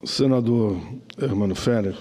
Senador Hermano Ferrer,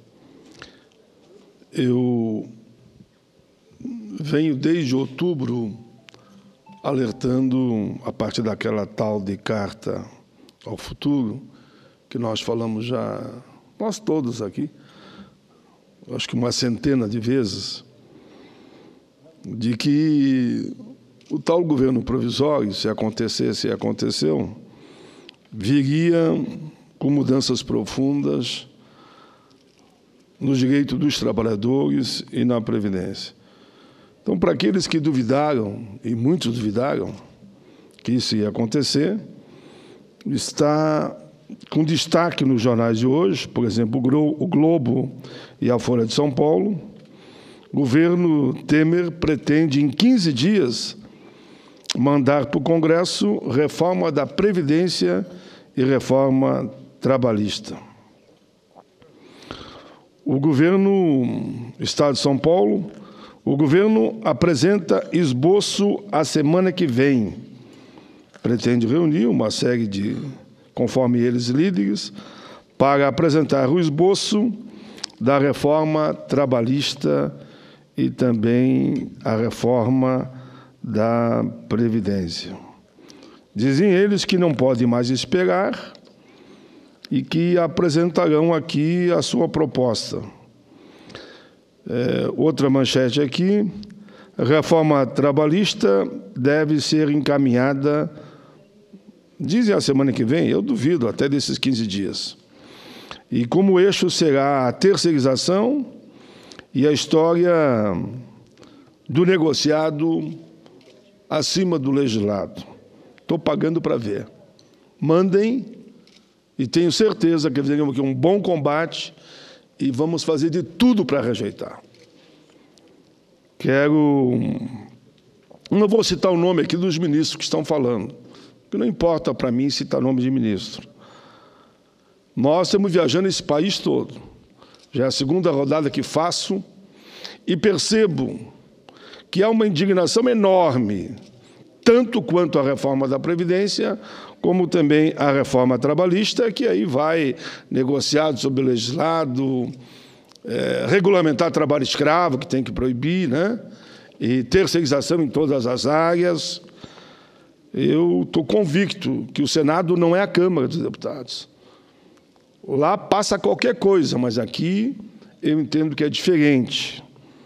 eu venho desde outubro alertando, a partir daquela tal de carta ao futuro, que nós falamos já, nós todos aqui, acho que uma centena de vezes, de que o tal governo provisório, se acontecesse e aconteceu, viria com mudanças profundas nos direitos dos trabalhadores e na Previdência. Então, para aqueles que duvidaram, e muitos duvidaram, que isso ia acontecer, está com destaque nos jornais de hoje, por exemplo, o Globo e a Folha de São Paulo. O governo Temer pretende, em 15 dias, mandar para o Congresso reforma da Previdência e reforma trabalhista. O governo Estado de São Paulo, o governo apresenta esboço a semana que vem. Pretende reunir uma série de, conforme eles, líderes, para apresentar o esboço da reforma trabalhista e também a reforma da Previdência. Dizem eles que não podem mais esperar e que apresentarão aqui a sua proposta. Outra manchete aqui: a reforma trabalhista deve ser encaminhada, dizem a semana que vem, eu duvido, até desses 15 dias. E como eixo será a terceirização e a história do negociado acima do legislado. Estou pagando para ver. Mandem, e tenho certeza que teremos aqui um bom combate e vamos fazer de tudo para rejeitar. Não vou citar o nome aqui dos ministros que estão falando, porque não importa para mim citar nome de ministro. Nós estamos viajando esse país todo. Já é a segunda rodada que faço e percebo que há uma indignação enorme, tanto quanto a reforma da Previdência, como também a reforma trabalhista, que aí vai negociado sobre o legislado, regulamentar trabalho escravo, que tem que proibir, né? E terceirização em todas as áreas. Eu estou convicto que o Senado não é a Câmara dos Deputados. Lá passa qualquer coisa, mas aqui eu entendo que é diferente.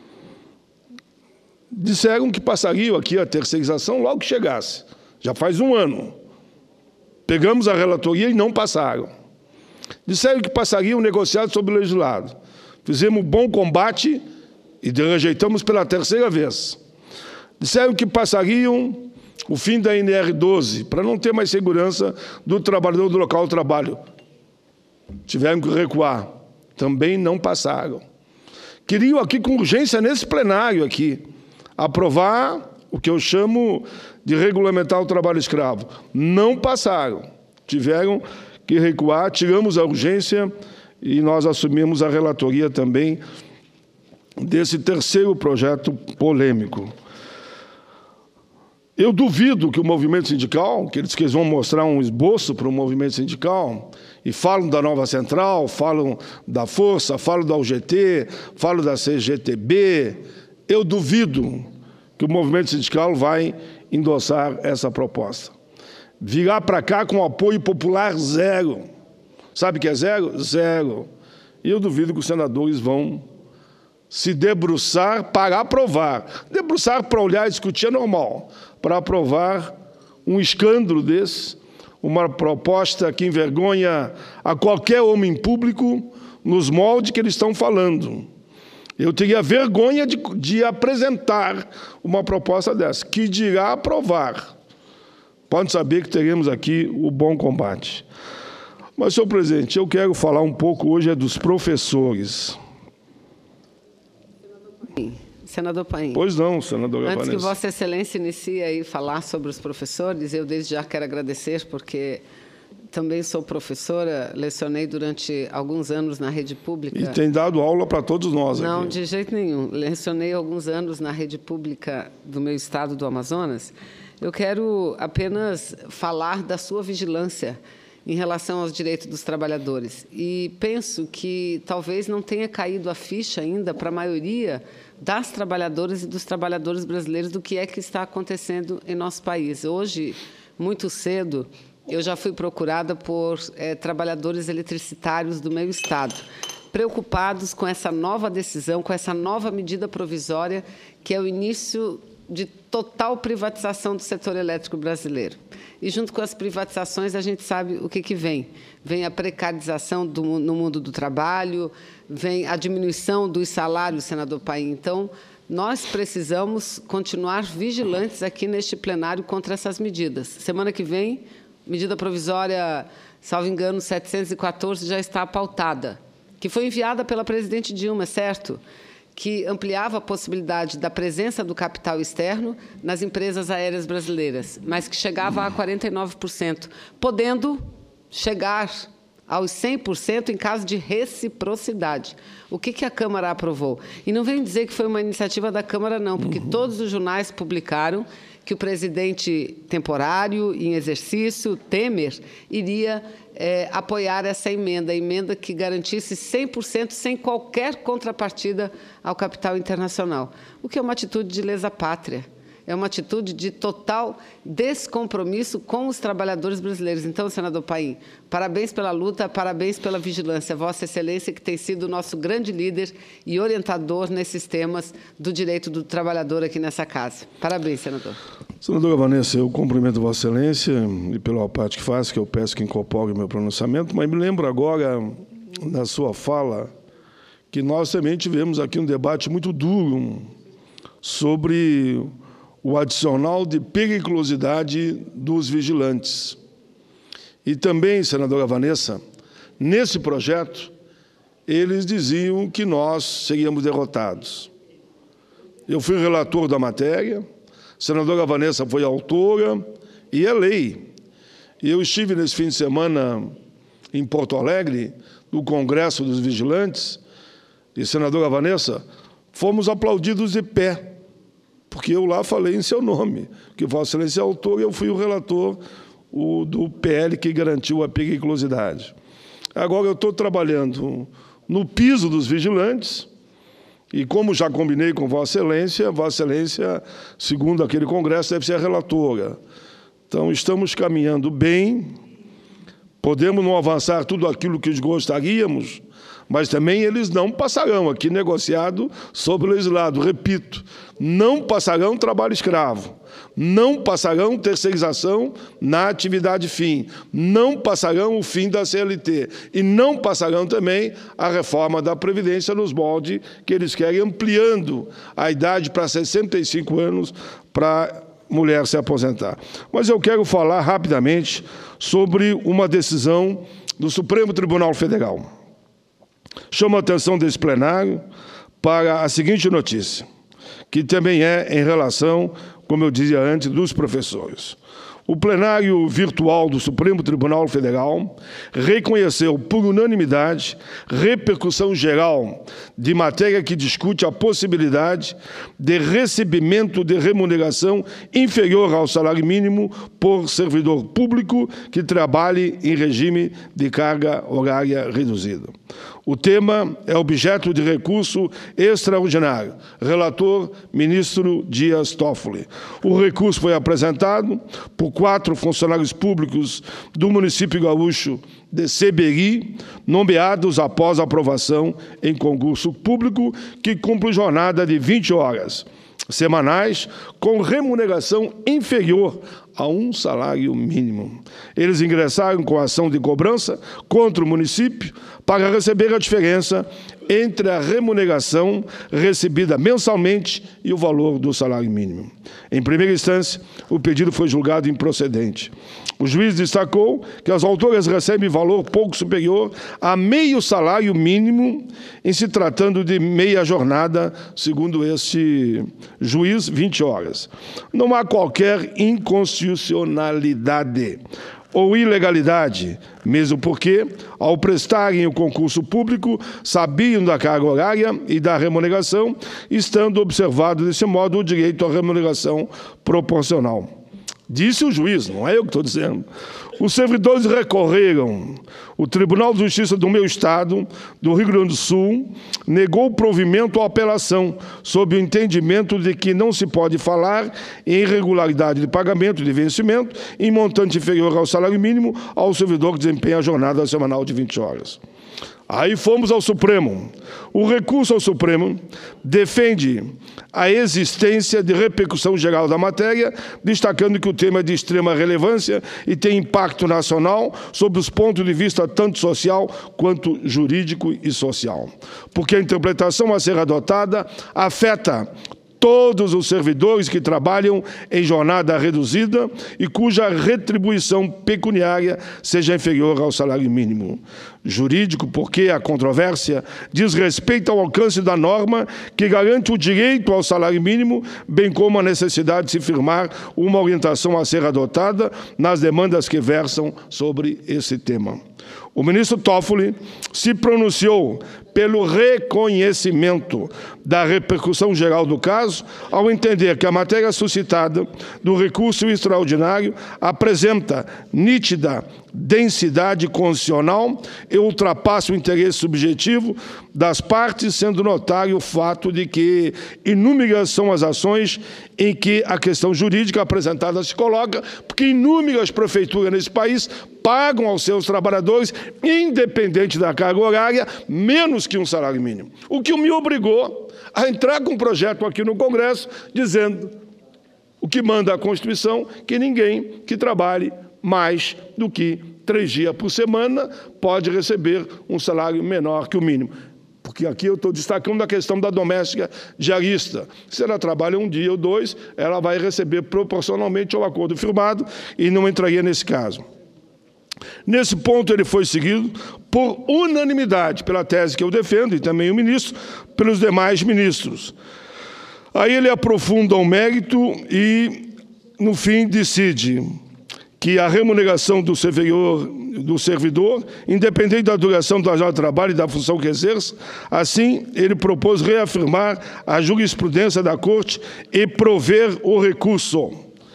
Disseram que passariam aqui a terceirização logo que chegasse. Já faz um ano. Pegamos a relatoria e não passaram. Disseram que passariam negociado sobre o legislado. Fizemos um bom combate e rejeitamos pela terceira vez. Disseram que passariam o fim da NR12, para não ter mais segurança do trabalhador do local de trabalho. Tiveram que recuar. Também não passaram. Queriam aqui com urgência, nesse plenário aqui, aprovar o que eu chamo de regulamentar o trabalho escravo. Não passaram. Tiveram que recuar, tiramos a urgência e nós assumimos a relatoria também desse terceiro projeto polêmico. Eu duvido que o movimento sindical, que eles vão mostrar um esboço para o movimento sindical, e falam da nova central, falam da Força, falam da UGT, falam da CGTB, eu duvido que o movimento sindical vai endossar essa proposta. Virá para cá com apoio popular zero. Sabe o que é zero? Zero. E eu duvido que os senadores vão se debruçar para aprovar. Debruçar para olhar e discutir é normal. Para aprovar um escândalo desse, uma proposta que envergonha a qualquer homem público nos moldes que eles estão falando. Eu teria vergonha de apresentar uma proposta dessa, que dirá aprovar. Pode saber que teremos aqui o bom combate. Mas, senhor presidente, eu quero falar um pouco hoje dos professores. Senador Paim. Pois não, senadora Antes Vanessa. que Vossa Excelência inicie aí falar sobre os professores, eu desde já quero agradecer, porque também sou professora, lecionei durante alguns anos na rede pública. E tem dado aula para todos nós aqui. Não, de jeito nenhum. Lecionei alguns anos na rede pública do meu estado do Amazonas. Eu quero apenas falar da sua vigilância em relação aos direitos dos trabalhadores. E penso que talvez não tenha caído a ficha ainda para a maioria das trabalhadoras e dos trabalhadores brasileiros do que é que está acontecendo em nosso país. Hoje, muito cedo, eu já fui procurada por trabalhadores eletricitários do meu estado, preocupados com essa nova decisão, com essa nova medida provisória, que é o início de total privatização do setor elétrico brasileiro. E, junto com as privatizações, a gente sabe o que vem. Vem a precarização no mundo do trabalho, vem a diminuição dos salários, senador Paim. Então, nós precisamos continuar vigilantes aqui neste plenário contra essas medidas. Semana que vem, medida provisória, salvo engano, 714, já está pautada, que foi enviada pela presidente Dilma, certo? Que ampliava a possibilidade da presença do capital externo nas empresas aéreas brasileiras, mas que chegava a 49%, podendo chegar aos 100% em caso de reciprocidade. O que a Câmara aprovou? E não venho dizer que foi uma iniciativa da Câmara, não, porque todos os jornais publicaram que o presidente temporário, em exercício, Temer, iria apoiar essa emenda, a emenda que garantisse 100% sem qualquer contrapartida ao capital internacional, o que é uma atitude de lesa pátria, é uma atitude de total descompromisso com os trabalhadores brasileiros. Então, senador Paim, parabéns pela luta, parabéns pela vigilância. Vossa Excelência, que tem sido o nosso grande líder e orientador nesses temas do direito do trabalhador aqui nessa casa. Parabéns, senador. Senadora Vanessa, eu cumprimento Vossa Excelência e pela parte que faz, que eu peço que incorpore o meu pronunciamento, mas me lembro agora, na sua fala, que nós também tivemos aqui um debate muito duro sobre o adicional de periculosidade dos vigilantes. E também, senadora Vanessa, nesse projeto, eles diziam que nós seríamos derrotados. Eu fui relator da matéria, a senadora Vanessa foi autora, e é lei. E eu estive nesse fim de semana em Porto Alegre, no Congresso dos Vigilantes, e, senadora Vanessa, fomos aplaudidos de pé, porque eu lá falei em seu nome, que Vossa Excelência é autor e eu fui o relator do PL que garantiu a periculosidade. Agora eu estou trabalhando no piso dos vigilantes e, como já combinei com Vossa Excelência, segundo aquele congresso, deve ser a relatora. Então, estamos caminhando bem, podemos não avançar tudo aquilo que gostaríamos, mas também eles não passarão, aqui negociado sobre o legislado, repito, não passarão trabalho escravo, não passarão terceirização na atividade fim, não passarão o fim da CLT e não passarão também a reforma da Previdência nos moldes que eles querem, ampliando a idade para 65 anos para mulher se aposentar. Mas eu quero falar rapidamente sobre uma decisão do Supremo Tribunal Federal. Chamo a atenção desse plenário para a seguinte notícia, que também é em relação, como eu dizia antes, dos professores. O plenário virtual do Supremo Tribunal Federal reconheceu, por unanimidade, repercussão geral de matéria que discute a possibilidade de recebimento de remuneração inferior ao salário mínimo por servidor público que trabalhe em regime de carga horária reduzida. O tema é objeto de recurso extraordinário. Relator, ministro Dias Toffoli. O recurso foi apresentado por 4 funcionários públicos do município gaúcho de Seberi, nomeados após aprovação em concurso público, que cumpre jornada de 20 horas semanais, com remuneração inferior a um salário mínimo. Eles ingressaram com ação de cobrança contra o município para receber a diferença entre a remuneração recebida mensalmente e o valor do salário mínimo. Em primeira instância, o pedido foi julgado improcedente. O juiz destacou que as autoras recebem valor pouco superior a meio salário mínimo em se tratando de meia jornada, segundo este juiz, 20 horas. Não há qualquer inconstitucionalidade ou ilegalidade, mesmo porque, ao prestarem o concurso público, sabiam da carga horária e da remuneração, estando observado, desse modo, o direito à remuneração proporcional. Disse o juiz, não é eu que estou dizendo. Os servidores recorreram. O Tribunal de Justiça do meu estado, do Rio Grande do Sul, negou provimento à apelação, sob o entendimento de que não se pode falar em irregularidade de pagamento de vencimento em montante inferior ao salário mínimo ao servidor que desempenha a jornada semanal de 20 horas. Aí fomos ao Supremo. O recurso ao Supremo defende a existência de repercussão geral da matéria, destacando que o tema é de extrema relevância e tem impacto nacional sob os pontos de vista tanto social quanto jurídico e social. Porque a interpretação a ser adotada afeta todos os servidores que trabalham em jornada reduzida e cuja retribuição pecuniária seja inferior ao salário mínimo. Jurídico, porque a controvérsia diz respeito ao alcance da norma que garante o direito ao salário mínimo, bem como a necessidade de se firmar uma orientação a ser adotada nas demandas que versam sobre esse tema. O ministro Toffoli se pronunciou pelo reconhecimento da repercussão geral do caso, ao entender que a matéria suscitada do recurso extraordinário apresenta nítida densidade constitucional e ultrapassa o interesse subjetivo das partes, sendo notário o fato de que inúmeras são as ações em que a questão jurídica apresentada se coloca, porque inúmeras prefeituras nesse país pagam aos seus trabalhadores, independente da carga horária, menos que um salário mínimo. O que me obrigou a entrar com um projeto aqui no Congresso, dizendo o que manda a Constituição, que ninguém que trabalhe mais do que 3 dias por semana pode receber um salário menor que o mínimo. Porque aqui eu estou destacando a questão da doméstica diarista. Se ela trabalha 1 dia ou 2, ela vai receber proporcionalmente ao acordo firmado e não entraria nesse caso. Nesse ponto, ele foi seguido por unanimidade, pela tese que eu defendo, e também o ministro, pelos demais ministros. Aí ele aprofunda o mérito e, no fim, decide que a remuneração do servidor, independente da duração da jornada de trabalho e da função que exerce, assim, ele propôs reafirmar a jurisprudência da Corte e prover o recurso.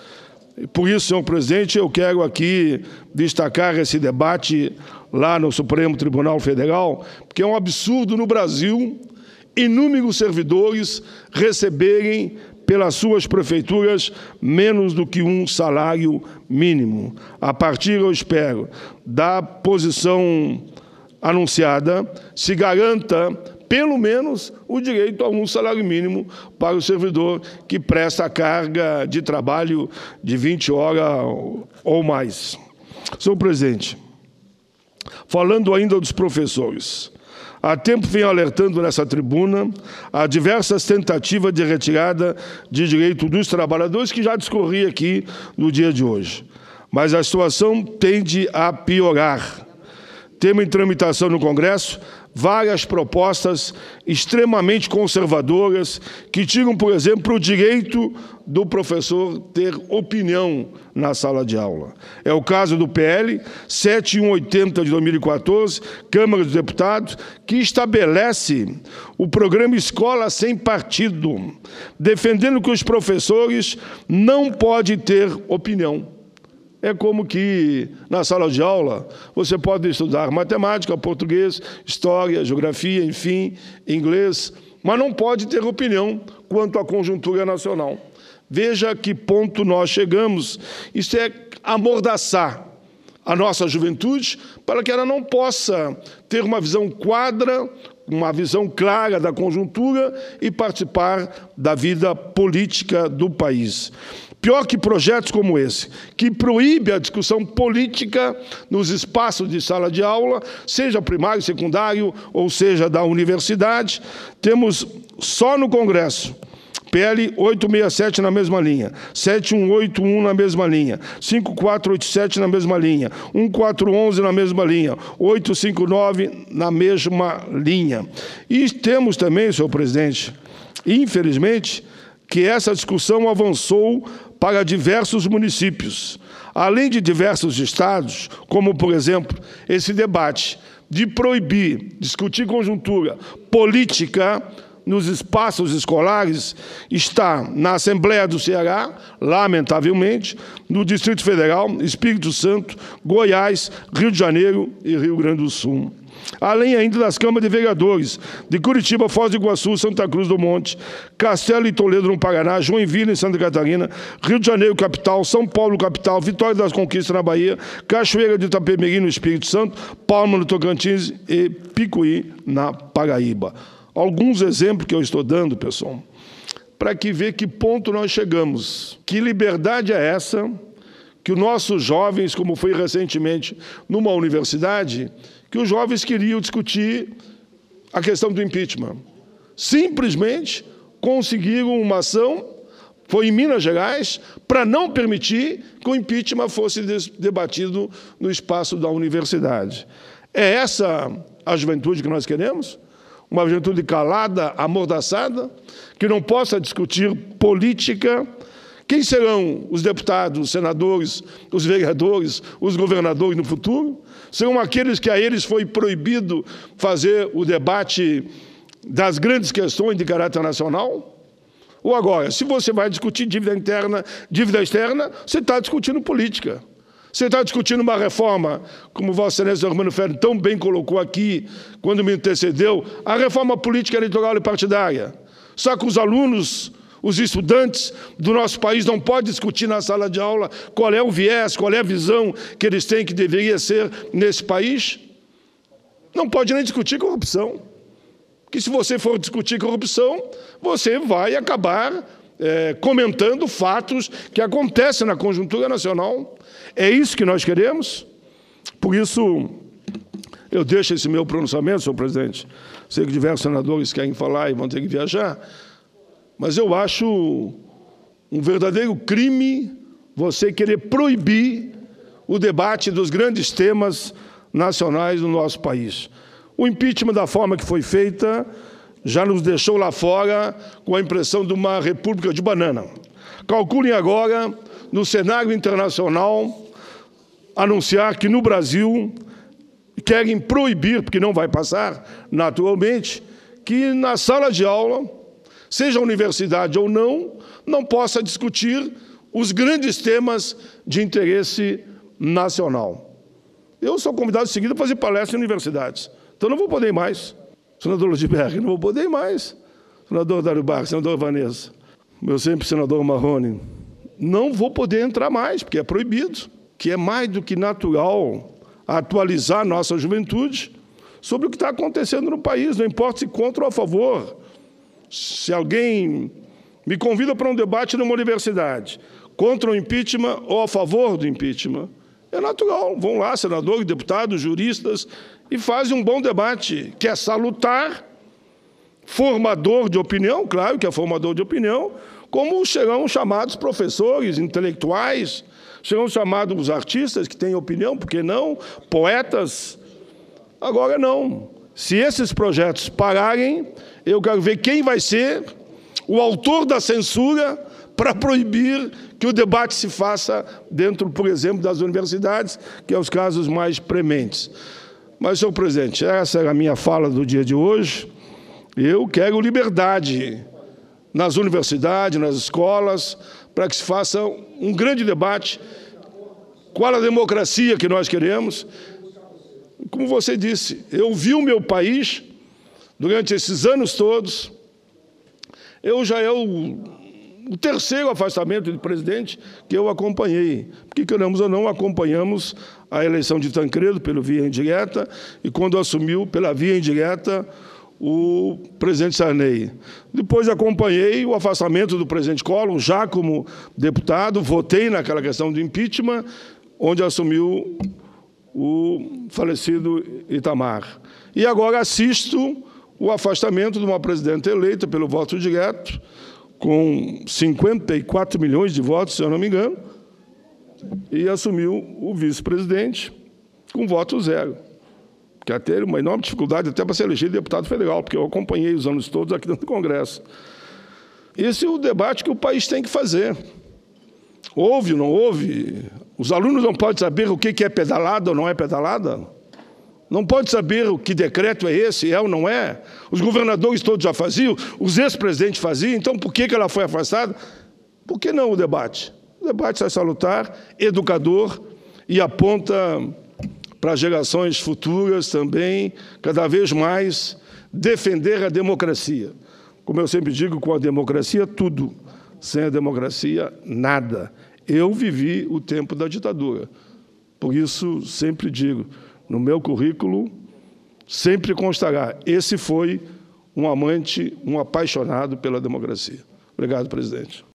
Por isso, senhor presidente, eu quero aqui destacar esse debate lá no Supremo Tribunal Federal, porque é um absurdo no Brasil inúmeros servidores receberem pelas suas prefeituras menos do que um salário mínimo. A partir, eu espero, da posição anunciada, se garanta pelo menos o direito a um salário mínimo para o servidor que presta a carga de trabalho de 20 horas ou mais. Senhor presidente, falando ainda dos professores, há tempo venho alertando nessa tribuna a diversas tentativas de retirada de direito dos trabalhadores, que já discorri aqui no dia de hoje. Mas a situação tende a piorar. Temos em tramitação no Congresso várias propostas extremamente conservadoras que tiram, por exemplo, o direito do professor ter opinião na sala de aula. É o caso do PL 7180 de 2014, Câmara dos Deputados, que estabelece o programa Escola Sem Partido, defendendo que os professores não podem ter opinião. É como que, na sala de aula, você pode estudar matemática, português, história, geografia, enfim, inglês, mas não pode ter opinião quanto à conjuntura nacional. Veja a que ponto nós chegamos. Isso é amordaçar a nossa juventude para que ela não possa ter uma visão quadra, uma visão clara da conjuntura e participar da vida política do país. Pior que projetos como esse, que proíbe a discussão política nos espaços de sala de aula, seja primário, secundário, ou seja da universidade, temos só no Congresso PL 867 na mesma linha, 7181 na mesma linha, 5487 na mesma linha, 1411 na mesma linha, 859 na mesma linha. E temos também, senhor presidente, infelizmente, que essa discussão avançou para diversos municípios, além de diversos estados, como, por exemplo, esse debate de proibir, discutir conjuntura política nos espaços escolares está na Assembleia do Ceará, lamentavelmente, no Distrito Federal, Espírito Santo, Goiás, Rio de Janeiro e Rio Grande do Sul. Além ainda das câmaras de vereadores de Curitiba, Foz do Iguaçu, Santa Cruz do Monte, Castelo e Toledo, no Paraná, Joinville, em Santa Catarina, Rio de Janeiro, capital, São Paulo, capital, Vitória das Conquistas, na Bahia, Cachoeira de Itapemirim, no Espírito Santo, Palma, no Tocantins e Picuí, na Paraíba. Alguns exemplos que eu estou dando, pessoal, para que ver que ponto nós chegamos. Que liberdade é essa que os nossos jovens, como foi recentemente numa universidade, que os jovens queriam discutir a questão do impeachment. Simplesmente conseguiram uma ação, foi em Minas Gerais, para não permitir que o impeachment fosse debatido no espaço da universidade. É essa a juventude que nós queremos? Uma juventude calada, amordaçada, que não possa discutir política. Quem serão os deputados, os senadores, os vereadores, os governadores no futuro? Serão aqueles que a eles foi proibido fazer o debate das grandes questões de caráter nacional? Ou agora, se você vai discutir dívida interna, dívida externa, você está discutindo política. Você está discutindo uma reforma, como Vossa Excelência Romano Ferro tão bem colocou aqui, quando me antecedeu, a reforma política eleitoral e partidária. Só que os alunos, os estudantes do nosso país não podem discutir na sala de aula qual é o viés, qual é a visão que eles têm que deveria ser nesse país. Não pode nem discutir corrupção. Porque se você for discutir corrupção, você vai acabar comentando fatos que acontecem na conjuntura nacional. É isso que nós queremos? Por isso, eu deixo esse meu pronunciamento, senhor presidente. Sei que diversos senadores querem falar e vão ter que viajar, mas eu acho um verdadeiro crime você querer proibir o debate dos grandes temas nacionais do nosso país. O impeachment, da forma que foi feita, já nos deixou lá fora com a impressão de uma república de banana. Calculem agora, no cenário internacional, anunciar que no Brasil querem proibir, porque não vai passar naturalmente, que na sala de aula, seja universidade ou não possa discutir os grandes temas de interesse nacional. Eu sou convidado em seguida a fazer palestra em universidades. Então não vou poder ir mais. Senador Ludberg, não vou poder ir mais. Senador Dário Barros, senador Vanessa, meu sempre senador Marrone, não vou poder entrar mais, porque é proibido, que é mais do que natural atualizar nossa juventude sobre o que está acontecendo no país, não importa se contra ou a favor. Se alguém me convida para um debate numa universidade, contra o impeachment ou a favor do impeachment, é natural. Vão lá, senadores, deputados, juristas, e fazem um bom debate, que é salutar, formador de opinião, claro que é formador de opinião, como serão chamados professores, intelectuais, serão chamados os artistas que têm opinião, por que não? Poetas. Agora não. Se esses projetos pararem, eu quero ver quem vai ser o autor da censura para proibir que o debate se faça dentro, por exemplo, das universidades, que é os casos mais prementes. Mas, senhor presidente, essa era a minha fala do dia de hoje. Eu quero liberdade nas universidades, nas escolas, para que se faça um grande debate. Qual a democracia que nós queremos? Como você disse, eu vi o meu país durante esses anos todos. Eu já é o terceiro afastamento do presidente que eu acompanhei. Porque, queremos ou não, acompanhamos a eleição de Tancredo pela via indireta e, quando assumiu pela via indireta, o presidente Sarney. Depois acompanhei o afastamento do presidente Collor, já como deputado, votei naquela questão do impeachment, onde assumiu o falecido Itamar. E agora assisto o afastamento de uma presidenta eleita pelo voto direto, com 54 milhões de votos, se eu não me engano, e assumiu o vice-presidente com voto zero. Que até teve uma enorme dificuldade até para ser elegido deputado federal, porque eu acompanhei os anos todos aqui dentro do Congresso. Esse é o debate que o país tem que fazer. Houve ou não houve? Os alunos não podem saber o que é pedalada ou não é pedalada? Não pode saber o que decreto é esse, é ou não é? Os governadores todos já faziam, os ex-presidentes faziam, então por que ela foi afastada? Por que não o debate? O debate é salutar, educador e aponta para gerações futuras também, cada vez mais, defender a democracia. Como eu sempre digo, com a democracia, tudo. Sem a democracia, nada. Eu vivi o tempo da ditadura. Por isso, sempre digo, no meu currículo, sempre constará, esse foi um amante, um apaixonado pela democracia. Obrigado, presidente.